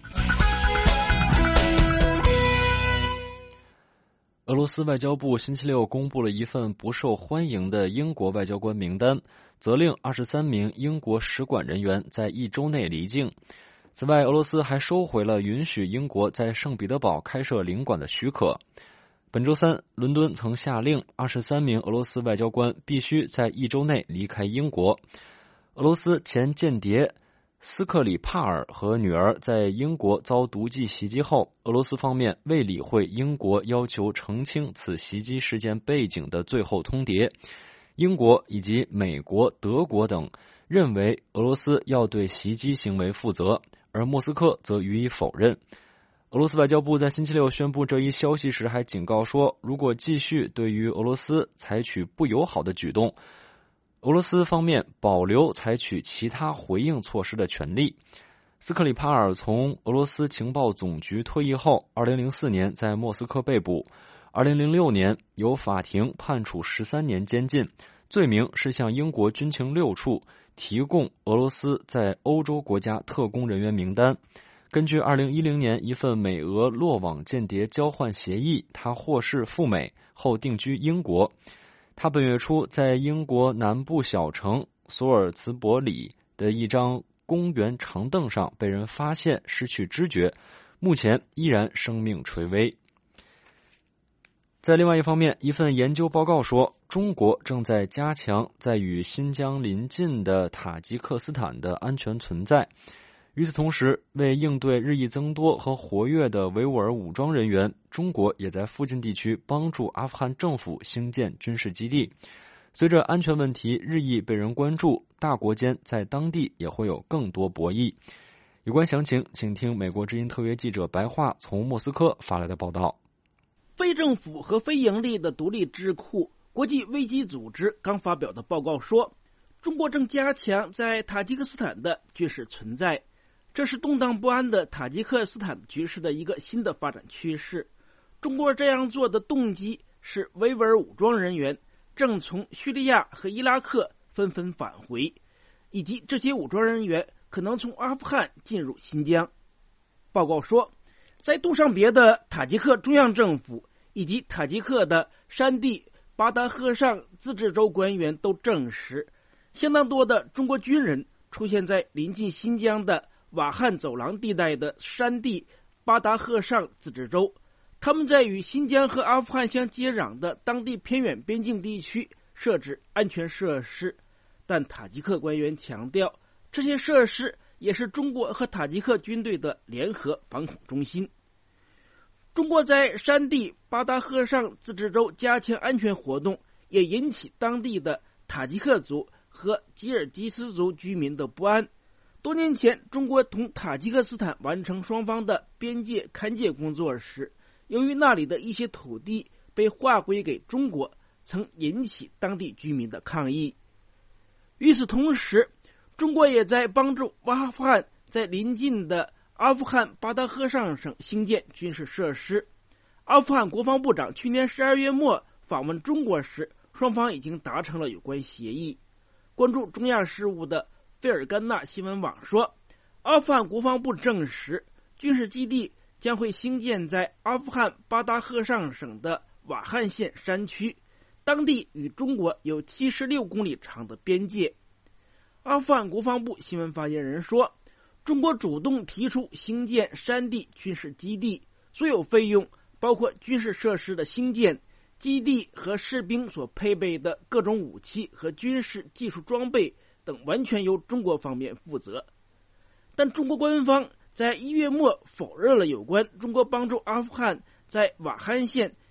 俄罗斯外交部星期六公布了一份不受欢迎的英国外交官名单，责令二十三名英国使馆人员在一周内离境。此外，俄罗斯还收回了允许英国在圣彼得堡开设领馆的许可。本周三，伦敦曾下令二十三名俄罗斯外交官必须在一周内离开英国。俄罗斯前间谍斯克里帕尔和女儿在英国遭毒剂袭击后，俄罗斯方面未理会英国要求澄清此袭击事件背景的最后通牒。英国以及美国、德国等认为俄罗斯要对袭击行为负责，而莫斯科则予以否认。俄罗斯外交部在星期六宣布这一消息时还警告说，如果继续对于俄罗斯采取不友好的举动，俄罗斯方面保留采取其他回应措施的权利。斯克里帕尔从俄罗斯情报总局退役后，二零零四年在莫斯科被捕，二零零六年由法庭判处十三年监禁，罪名是向英国军情六处提供俄罗斯在欧洲国家特工人员名单。根据二零一零年一份美俄落网间谍交换协议，他获释赴美后定居英国。他本月初在英国南部小城索尔茨伯里的一张公园长凳上被人发现失去知觉，目前依然生命垂危。在另外一方面，一份研究报告说，中国正在加强在与新疆邻近的塔吉克斯坦的安全存在。与此同时，为应对日益增多和活跃的维吾尔武装人员，中国也在附近地区帮助阿富汗政府兴建军事基地。随着安全问题日益被人关注，大国间在当地也会有更多博弈。有关详情，请听美国之音特约记者白桦从莫斯科发来的报道。 非政府和非盈利的独立智库国际危机组织刚发表的报告说，中国正加强在塔吉克斯坦的军事存在。这是动荡不安的塔吉克斯坦局势的一个新的发展趋势。中国这样做的动机是维吾尔武装人员正从叙利亚和伊拉克纷纷返回，以及这些武装人员可能从阿富汗进入新疆。报告说，在杜尚别的塔吉克中央政府以及塔吉克的山地巴达赫尚自治州官员都证实，相当多的中国军人出现在临近新疆的瓦罕走廊地带的山地巴达赫尚自治州，他们在与新疆和阿富汗相接壤的当地偏远边境地区设置安全设施，但塔吉克官员强调，这些设施也是中国和塔吉克军队的联合反恐中心。中国在山地巴达赫尚自治州加强安全活动，也引起当地的塔吉克族和吉尔吉斯族居民的不安。多年前，中国同塔吉克斯坦完成双方的边界勘界工作时，由于那里的一些土地被划归给中国，曾引起当地居民的抗议。与此同时，中国也在帮助阿富汗在邻近的阿富汗巴达赫尚省兴建军事设施。阿富汗国防部长去年十二月末访问中国时，双方已经达成了有关协议。关注中亚事务的费尔干纳新闻网说，阿富汗国防部证实，军事基地将会兴建在阿富汗巴达赫尚省的瓦罕县山区，当地与中国有七十六公里长的边界。阿富汗国防部新闻发言人说，中国主动提出兴建山地军事基地，所有费用包括军事设施的兴建、基地和士兵所配备的各种武器和军事技术装备等，完全由中国方面负责。但中国官方在一月末否认了有关中国帮助阿富汗在瓦罕县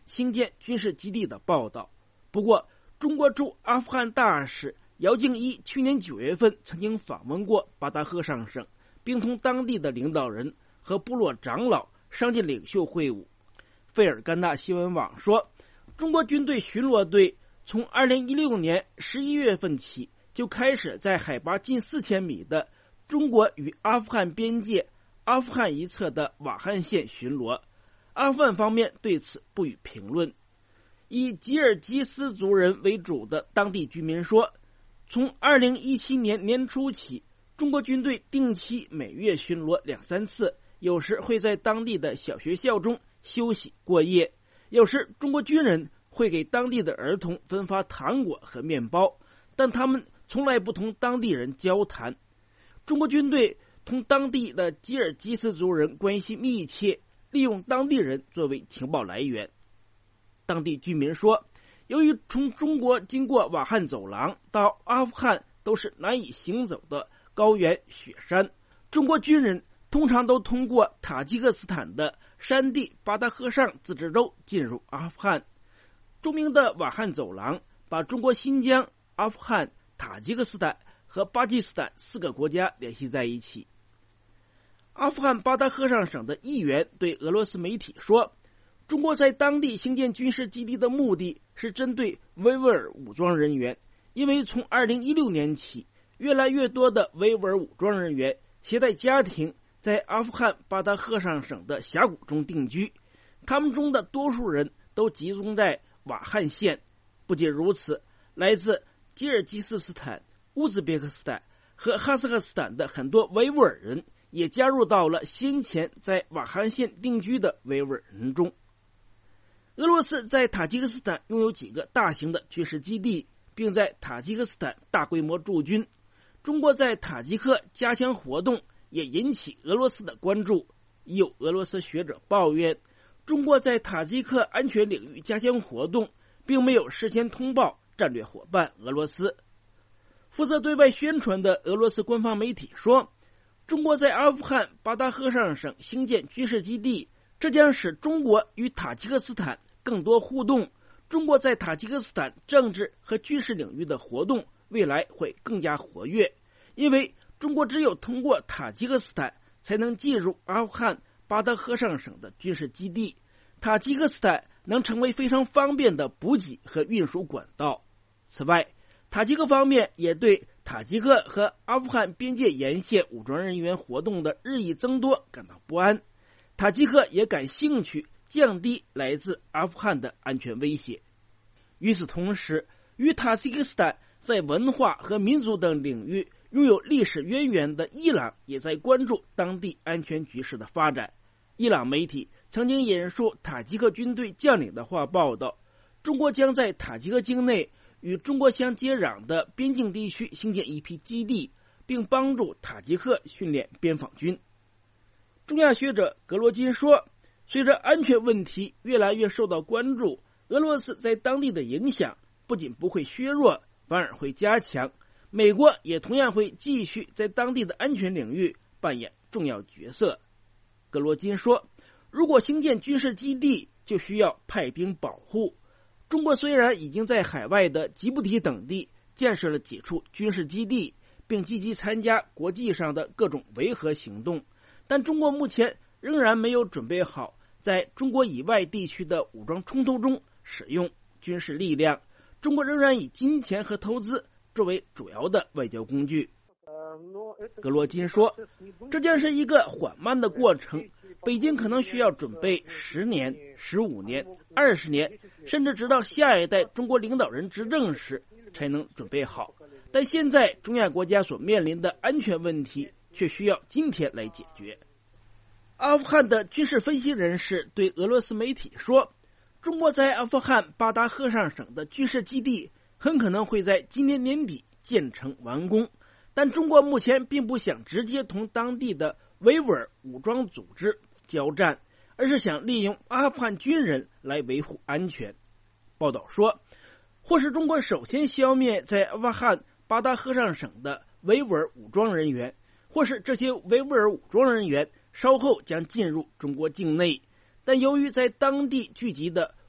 兴建军事基地的报道。不过，中国驻阿富汗大使姚敬一去年九月份曾经访问过巴达赫尚省，并同当地的领导人和部落长老商进领袖会晤。费尔干纳新闻网说，中国军队巡逻队从二零一六年十一月份起就开始在海拔近四千米的中国与阿富汗边界阿富汗一侧的瓦罕县巡逻。阿富汗方面对此不予评论。以吉尔吉斯族人为主的当地居民说，从二零一七年年初起，中国军队定期每月巡逻两三次，有时会在当地的小学校中休息过夜，有时中国军人会给当地的儿童分发糖果和面包，但他们从来不同当地人交谈。中国军队同当地的吉尔吉斯族人关系密切，利用当地人作为情报来源。当地居民说，由于从中国经过瓦罕走廊到阿富汗都是难以行走的高原雪山，中国军人通常都通过塔吉克斯坦的山地巴达赫尚自治州进入阿富汗。著名的瓦罕走廊把中国新疆、阿富汗、塔吉克斯坦和巴基斯坦四个国家联系在一起。阿富汗巴达赫尚省的议员对俄罗斯媒体说，中国在当地兴建军事基地的目的是针对维吾尔武装人员，因为从二零一六年起，越来越多的维吾尔武装人员携带家庭在阿富汗巴达赫尚省的峡谷中定居，他们中的多数人都集中在瓦罕县。不仅如此，来自吉尔吉斯斯坦、乌兹别克斯坦和哈萨克斯坦的很多维吾尔人也加入到了先前在瓦罕县定居的维吾尔人中。俄罗斯在塔吉克斯坦拥有几个大型的军事基地，并在塔吉克斯坦大规模驻军。中国在塔吉克加强活动也引起俄罗斯的关注。有俄罗斯学者抱怨，中国在塔吉克安全领域加强活动，并没有事先通报战略伙伴俄罗斯。负责对外宣传的俄罗斯官方媒体说，中国在阿富汗巴达赫尚省兴建军事基地，这将使中国与塔吉克斯坦更多互动。中国在塔吉克斯坦政治和军事领域的活动未来会更加活跃，因为中国只有通过塔吉克斯坦才能进入阿富汗巴达赫尚省的军事基地。塔吉克斯坦能成为非常方便的补给和运输管道。此外，塔吉克方面也对塔吉克和阿富汗边界沿线武装人员活动的日益增多感到不安。塔吉克也感兴趣降低来自阿富汗的安全威胁。与此同时，与塔吉克斯坦在文化和民族等领域拥有历史渊源的伊朗也在关注当地安全局势的发展。伊朗媒体曾经引述塔吉克军队将领的话报道，中国将在塔吉克境内与中国相接壤的边境地区兴建一批基地，并帮助塔吉克训练边防军。中亚学者格罗金说，随着安全问题越来越受到关注，俄罗斯在当地的影响不仅不会削弱，反而会加强。美国也同样会继续在当地的安全领域扮演重要角色。格罗金说，如果兴建军事基地，就需要派兵保护。中国虽然已经在海外的吉布提等地建设了几处军事基地，并积极参加国际上的各种维和行动，但中国目前仍然没有准备好在中国以外地区的武装冲突中使用军事力量。中国仍然以金钱和投资作为主要的外交工具。格罗金说，这将是一个缓慢的过程，北京可能需要准备十年、十五年、二十年，甚至直到下一代中国领导人执政时才能准备好。但现在中亚国家所面临的安全问题却需要今天来解决。阿富汗的军事分析人士对俄罗斯媒体说，中国在阿富汗巴达赫尚省的军事基地很可能会在今年年底建成完工，但中国目前并不想直接同当地的维吾尔武装组织交战，而是想利用阿富汗军人来维护安全。报道说，或是中国首先消灭在阿富汗巴达赫尚省的维吾尔武装人员，或是这些维吾尔武装人员稍后将进入中国境内。但由于在当地聚集的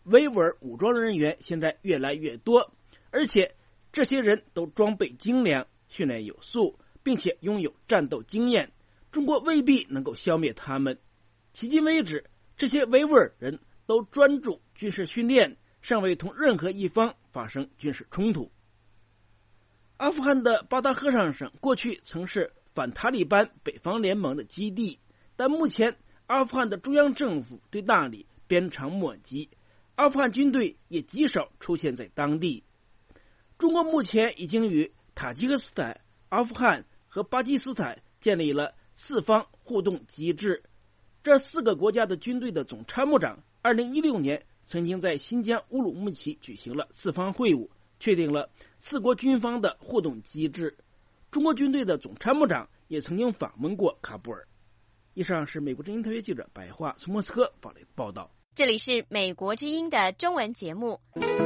维吾尔武装人员现在越来越多，而且这些人都装备精良，训练有素，并且拥有战斗经验，中国未必能够消灭他们。迄今为止，这些维吾尔人都专注军事训练，尚未同任何一方发生军事冲突。阿富汗的巴达赫尚省过去曾是反塔利班北方联盟的基地，但目前阿富汗的中央政府对那里鞭长莫及，阿富汗军队也极少出现在当地。中国目前已经与塔吉克斯坦、阿富汗和巴基斯坦建立了四方互动机制。这四个国家的军队的总参谋长二零一六年曾经在新疆乌鲁木齐举行了四方会晤，确定了四国军方的互动机制。中国军队的总参谋长也曾经访问过喀布尔。以上是美国之音特约记者白桦从莫斯科发来的报道。 这里是美国之音的中文节目。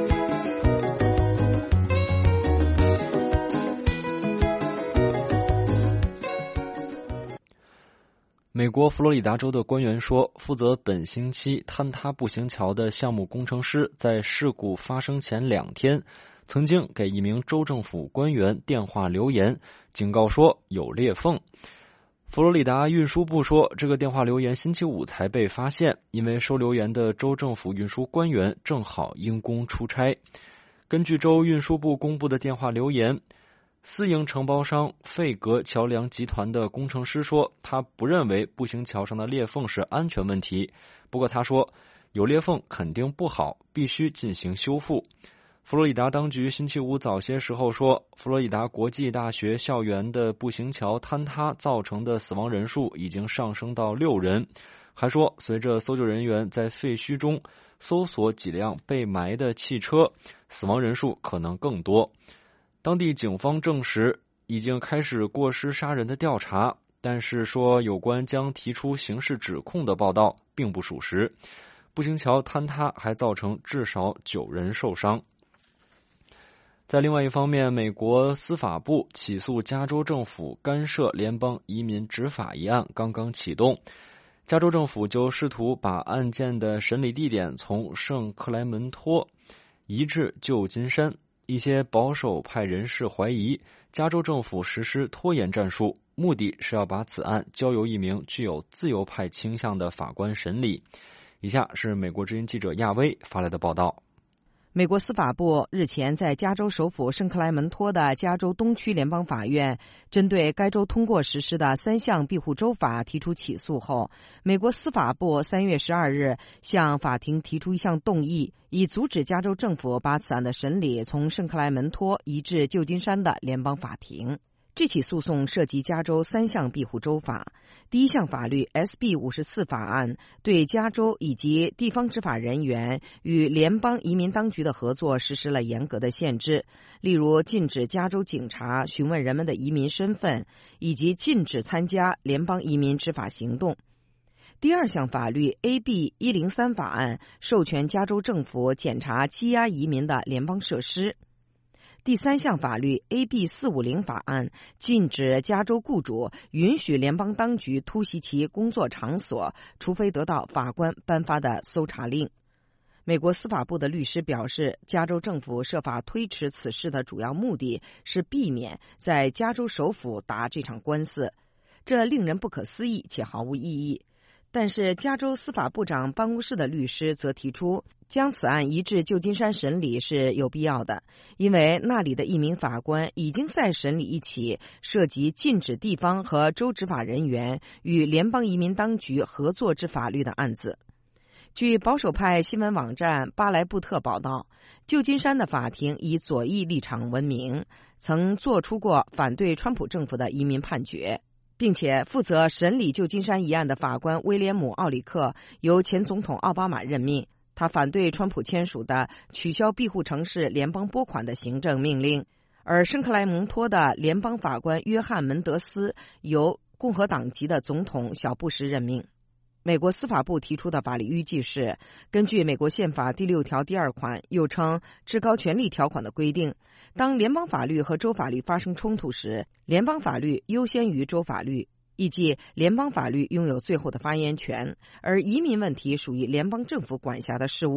美国佛罗里达州的官员说，负责本星期坍塌步行桥的项目工程师在事故发生前两天曾经给一名州政府官员电话留言，警告说有裂缝。佛罗里达运输部说，这个电话留言星期五才被发现，因为收留言的州政府运输官员正好因公出差。根据州运输部公布的电话留言，私营承包商费格桥梁集团的工程师说，他不认为步行桥上的裂缝是安全问题，不过他说有裂缝肯定不好，必须进行修复。佛罗里达当局星期五早些时候说，佛罗里达国际大学校园的步行桥坍塌造成的死亡人数已经上升到六人，还说随着搜救人员在废墟中搜索几辆被埋的汽车，死亡人数可能更多。当地警方证实已经开始过失杀人的调查，但是说有关将提出刑事指控的报道并不属实。步行桥坍塌还造成至少九人受伤。在另外一方面，美国司法部起诉加州政府干涉联邦移民执法一案刚刚启动。加州政府就试图把案件的审理地点从圣克莱门托移至旧金山。一些保守派人士怀疑加州政府实施拖延战术，目的是要把此案交由一名具有自由派倾向的法官审理。以下是美国之音记者亚威发来的报道。 美国司法部日前在加州首府圣克莱门托的加州东区联邦法院针对该州通过实施的三项庇护州法提出起诉后，美国司法部三月十二日向法庭提出一项动议，以阻止加州政府把此案的审理从圣克莱门托移至旧金山的联邦法庭。这起诉讼涉及加州三项庇护州法。第一项法律 S B 五十四 法案对加州以及地方执法人员与联邦移民当局的合作实施了严格的限制，例如禁止加州警察询问人们的移民身份，以及禁止参加联邦移民执法行动。第二项法律 A B 一零三 法案授权加州政府检查羁押移民的联邦设施。第三项法律 A B 四五零 法案禁止加州雇主允许联邦当局突袭其工作场所，除非得到法官颁发的搜查令。美国司法部的律师表示，加州政府设法推迟此事的主要目的是避免在加州首府打这场官司，这令人不可思议且毫无意义。但是加州司法部长办公室的律师则提出，将此案移至旧金山审理是有必要的，因为那里的一名法官已经在审理一起涉及禁止地方和州执法人员与联邦移民当局合作之法律的案子。据保守派新闻网站巴莱布特报道，旧金山的法庭以左翼立场闻名，曾做出过反对川普政府的移民判决，并且负责审理旧金山一案的法官威廉姆·奥里克由前总统奥巴马任命，他反对川普签署的取消庇护城市联邦拨款的行政命令。而圣克莱蒙托的联邦法官约翰·门德斯由共和党籍的总统小布什任命。美国司法部提出的法律依据是，根据美国宪法第六条第二款，又称至高权力条款的规定，当联邦法律和州法律发生冲突时，联邦法律优先于州法律，意即联邦法律拥有最后的发言权，而移民问题属于联邦政府管辖的事务。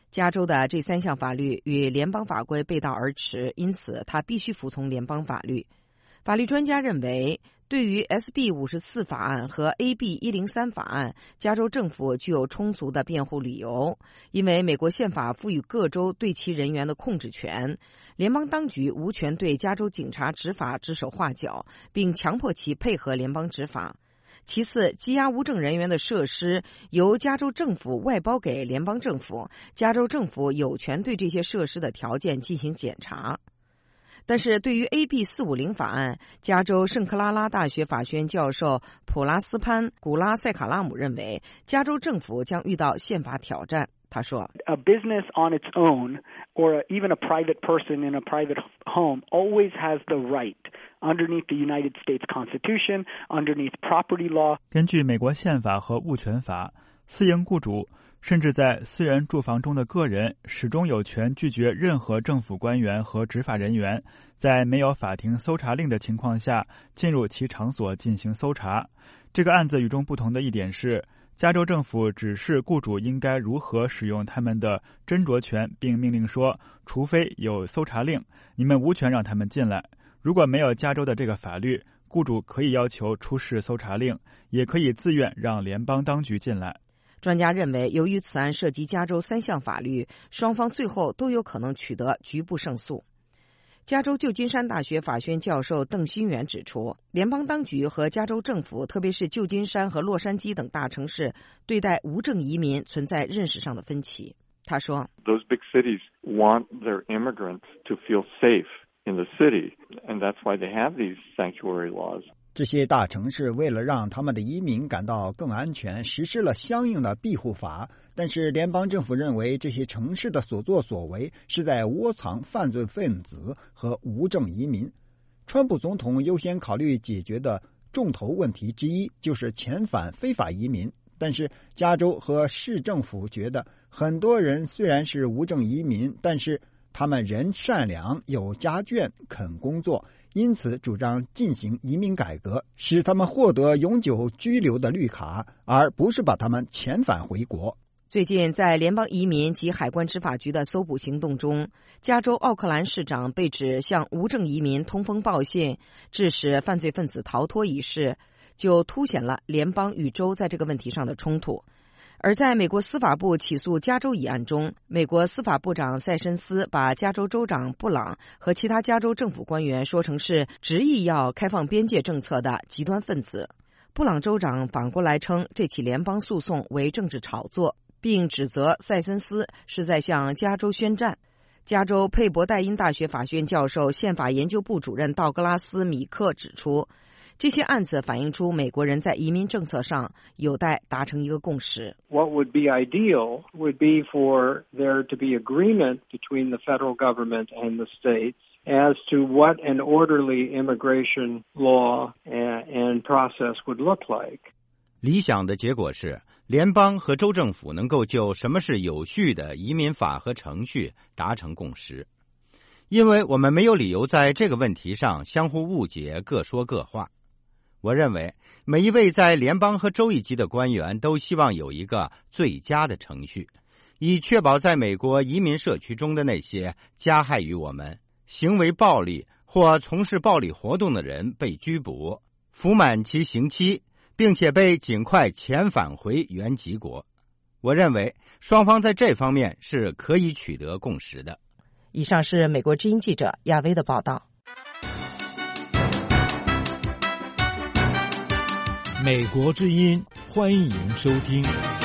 加州的这三项法律与联邦法规背道而驰，因此他必须服从联邦法律。法律专家认为，对于 S B 五十四法案和 A B 一零三法案，加州政府具有充足的辩护理由，因为美国宪法赋予各州对其人员的控制权，联邦当局无权对加州警察执法指手画脚，并强迫其配合联邦执法。其次，羁押无证人员的设施由加州政府外包给联邦政府，加州政府有权对这些设施的条件进行检查。但是对于 A B 四五零法案，加州圣克拉拉大学法学院教授普拉斯潘·古拉塞卡拉姆认为，加州政府将遇到宪法挑战。他说 A business on its own, or even a private person in a private home, always has the right, underneath the United States Constitution, underneath property law. 根据美国宪法和物权法，私营雇主甚至在私人住房中的个人始终有权拒绝任何政府官员和执法人员在没有法庭搜查令的情况下进入其场所进行搜查。这个案子与众不同的一点是，加州政府指示雇主应该如何使用他们的斟酌权，并命令说，除非有搜查令，你们无权让他们进来。如果没有加州的这个法律，雇主可以要求出示搜查令，也可以自愿让联邦当局进来。 专家认为，由于此案涉及加州三项法律，双方最后都有可能取得局部胜诉。加州旧金山大学法学院教授邓新元指出，联邦当局和加州政府，特别是旧金山和洛杉矶等大城市，对待无证移民存在认识上的分歧。他说 Those big cities want their immigrants to feel safe in the city, and that's why they have these sanctuary laws. 这些大城市为了让他们的移民感到更安全，实施了相应的庇护法，但是联邦政府认为这些城市的所作所为是在窝藏犯罪分子和无证移民。川普总统优先考虑解决的重头问题之一就是遣返非法移民，但是加州和市政府觉得很多人虽然是无证移民，但是他们人善良，有家眷，肯工作，因此主张进行移民改革，使他们获得永久居留的绿卡，而不是把他们遣返回国。 最近在联邦移民及海关执法局的搜捕行动中，加州奥克兰市长被指向无证移民通风报信，致使犯罪分子逃脱一事，就凸显了联邦与州在这个问题上的冲突。而在美国司法部起诉加州一案中，美国司法部长塞申斯把加州州长布朗和其他加州政府官员说成是执意要开放边界政策的极端分子。布朗州长反过来称这起联邦诉讼为政治炒作，并指责塞申斯是在向加州宣战。加州佩伯代因大学法学院教授、宪法研究部主任道格拉斯·米克指出，这些案子反映出美国人在移民政策上有待达成一个共识。 What would be ideal would be for there to be agreement between the federal government and the states as to what an orderly immigration law and process would look like. 理想的结果是，联邦和州政府能够就什么是有序的移民法和程序达成共识。因为我们没有理由在这个问题上相互误解，各说各话。我认为每一位在联邦和州一级的官员都希望有一个最佳的程序，以确保在美国移民社区中的那些加害于我们、行为暴力或从事暴力活动的人被拘捕，服满其刑期，并且被尽快遣返回原籍国。我认为双方在这方面是可以取得共识的。 以上是美国之音记者亚薇的报道。 美国之音，欢迎收听。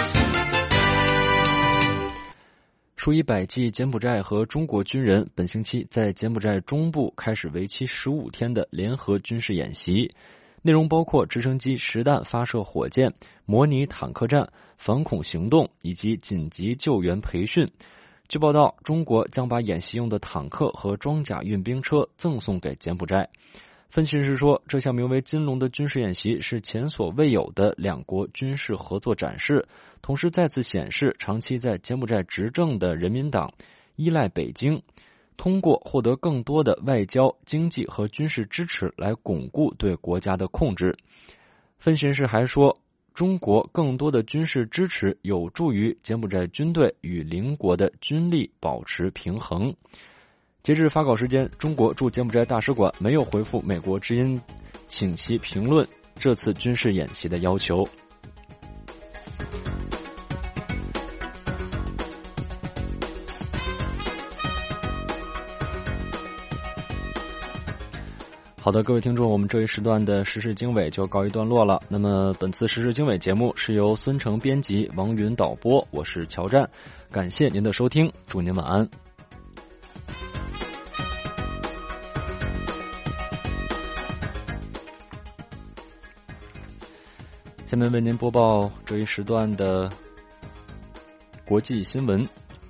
数以百计柬埔寨和中国军人本星期在柬埔寨中部开始为期十五天的联合军事演习，内容包括直升机实弹发射火箭、模拟坦克战、反恐行动以及紧急救援培训。据报道，中国将把演习用的坦克和装甲运兵车赠送给柬埔寨。分析师说，这项名为金龙的军事演习是前所未有的两国军事合作展示，同时再次显示长期在柬埔寨执政的人民党依赖北京，通过获得更多的外交、经济和军事支持来巩固对国家的控制。分析师还说， 中国更多的军事支持有助于柬埔寨军队与邻国的军力保持平衡。截至发稿时间，中国驻柬埔寨大使馆没有回复美国之音请其评论这次军事演习的要求。好的，各位听众，我们这一时段的时事经纬就告一段落了。那么本次时事经纬节目是由孙成编辑，王云导播，我是乔战，感谢您的收听，祝您晚安。下面为您播报这一时段的国际新闻。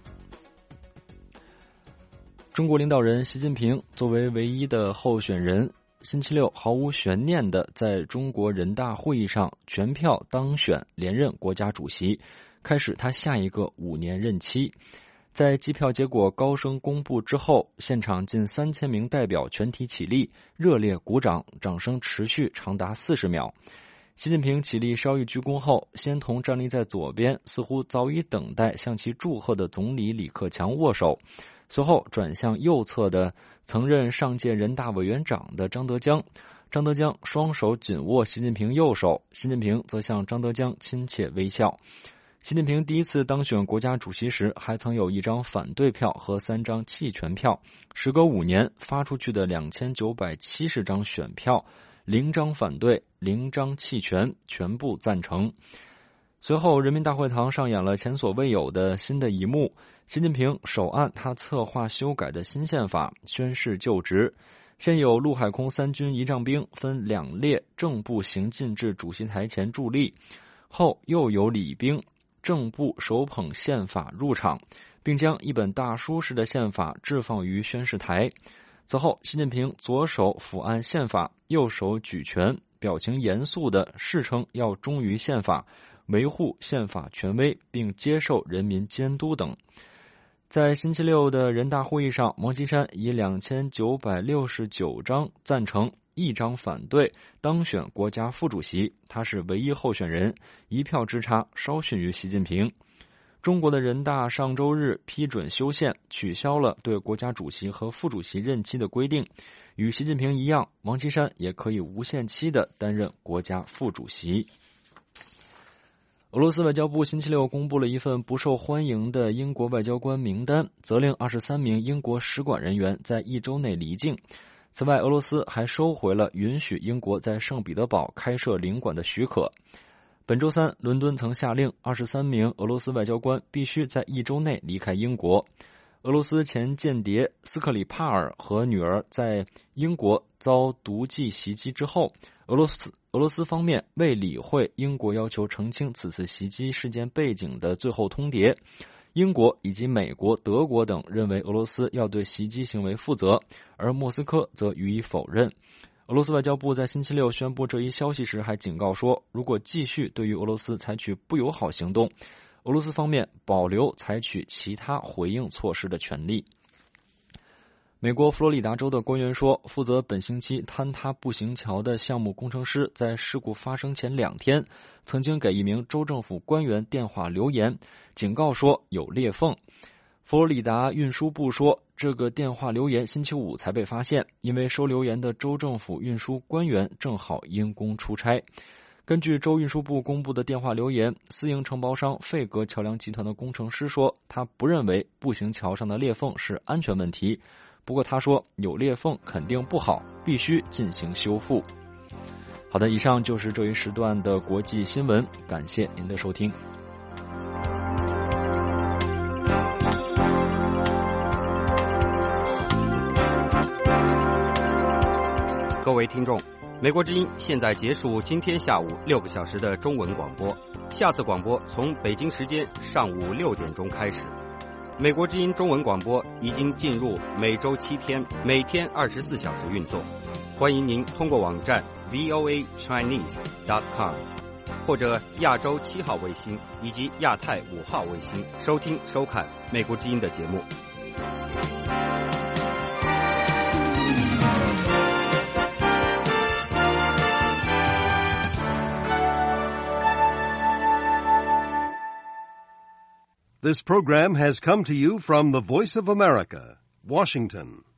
中国领导人习近平作为唯一的候选人，星期六毫无悬念地在中国人大会议上全票当选连任国家主席，开始他下一个五年任期。在计票结果高声公布之后，现场近三千名代表全体起立，热烈鼓掌，掌声持续长达四十秒。习近平起立稍一鞠躬后，先同站立在左边似乎早已等待向其祝贺的总理李克强握手，随后转向右侧的曾任上届人大委员长的张德江，张德江双手紧握习近平右手，习近平则向张德江亲切微笑。习近平第一次当选国家主席时，还曾有一张反对票和三张弃权票，时隔五年发出去的两千九百七十张选票，零张反对，零张弃权，全部赞成。随后人民大会堂上演了前所未有的新的一幕，习近平手按他策划修改的新宪法，宣誓就职。现有陆海空三军仪仗兵分两列正步行进至主席台前伫立，后又有礼兵正步手捧宪法入场，并将一本大书式的宪法置放于宣誓台。此后，习近平左手抚按宪法，右手举拳，表情严肃地誓称要忠于宪法，维护宪法权威，并接受人民监督等。在星期六的人大会议上，王岐山以两千九百六十九张赞成，一张反对当选国家副主席，他是唯一候选人，一票之差，稍逊于习近平。中国的人大上周日批准修宪，取消了对国家主席和副主席任期的规定。与习近平一样，王岐山也可以无限期地担任国家副主席。俄罗斯外交部星期六公布了一份不受欢迎的英国外交官名单，责令二十三名英国使馆人员在一周内离境。此外，俄罗斯还收回了允许英国在圣彼得堡开设领馆的许可。本周三，伦敦曾下令二十三名俄罗斯外交官必须在一周内离开英国。俄罗斯前间谍斯克里帕尔和女儿在英国遭毒剂袭击之后，俄罗斯俄罗斯方面未理会英国要求澄清此次袭击事件背景的最后通牒。英国以及美国、德国等认为俄罗斯要对袭击行为负责，而莫斯科则予以否认。俄罗斯外交部在星期六宣布这一消息时还警告说，如果继续对于俄罗斯采取不友好行动，俄罗斯方面保留采取其他回应措施的权利。美国佛罗里达州的官员说，负责本星期坍塌步行桥的项目工程师在事故发生前两天曾经给一名州政府官员电话留言，警告说有裂缝。佛罗里达运输部说，这个电话留言星期五才被发现，因为收留言的州政府运输官员正好因公出差。根据州运输部公布的电话留言，私营承包商费格桥梁集团的工程师说，他不认为步行桥上的裂缝是安全问题，不过他说有裂缝肯定不好，必须进行修复。好的，以上就是这一时段的国际新闻，感谢您的收听。 各位听众，美国之音现在结束今天下午六个小时的中文广播，下次广播从北京时间上午六点钟开始。美国之音中文广播已经进入每周七天，每天二十四小时运作。欢迎您通过网站 v o a chinese dot com 或者亚洲七号卫星以及亚太五号卫星收听收看美国之音的节目。 This program has come to you from the Voice of America, Washington.